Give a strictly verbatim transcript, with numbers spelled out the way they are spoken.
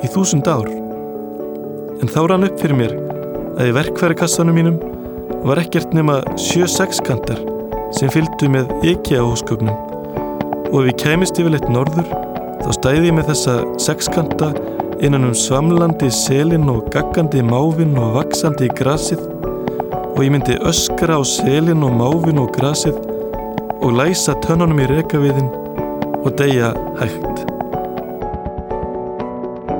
í þúsund ár. En þá rann upp fyrir mér að í verkfærakassanum mínum var ekkert nema sjö sexkantar sem fylgdu með IKEA-húsgögnum og ef ég kæmist yfirleitt norður þá stæði ég með þessa sexkanta innan um svamlandi selinn og gaggandi máfinn og vaxandi í grasið og ég myndi öskra á selinn og máfinn og grasið og læsa tönnunum í rekaviðinn og deyja hægt.